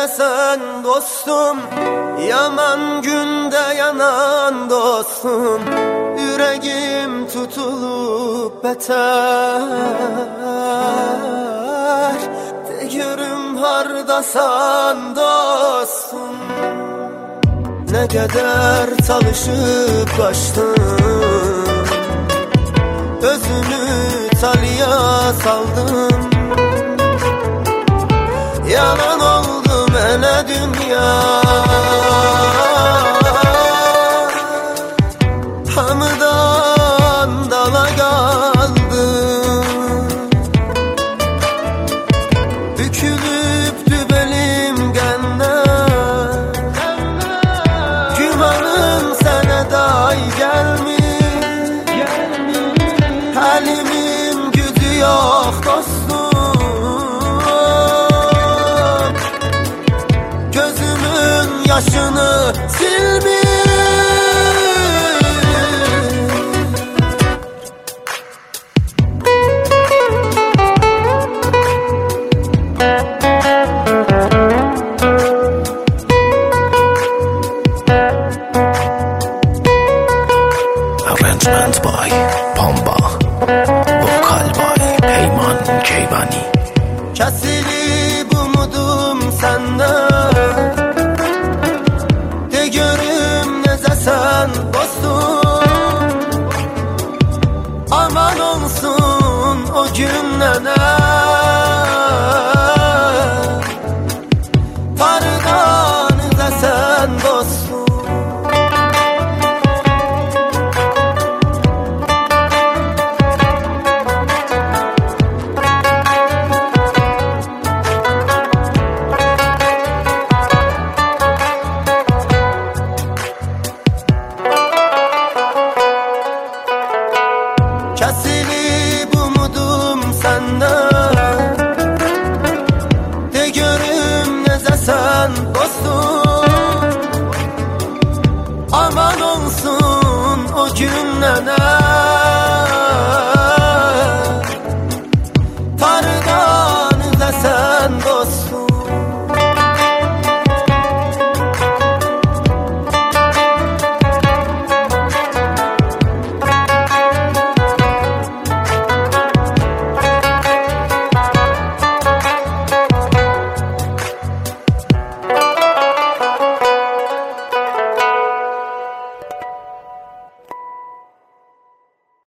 desen dostum, yaman günde yanan dostum. Yüreğim tutulup beter, de görüm hardasan dostum. Ne kadar çalışıp kaçtım, özünü talıya saldım. Yalan oldu mene dünya, hamıdan dala kaldım. Bükülüptü belim genden, gümanım sana day gelmiş. Halimin gücü yok dostum, gözümün yaşını silmiş. Arrangement by Pamba, Vokal by Peyman Keyvani. Kesilip umudum senden, de görüm nezesen dostum. Aman olsun o günlere, tardan izlesen dostum. Kesilip umudum senden,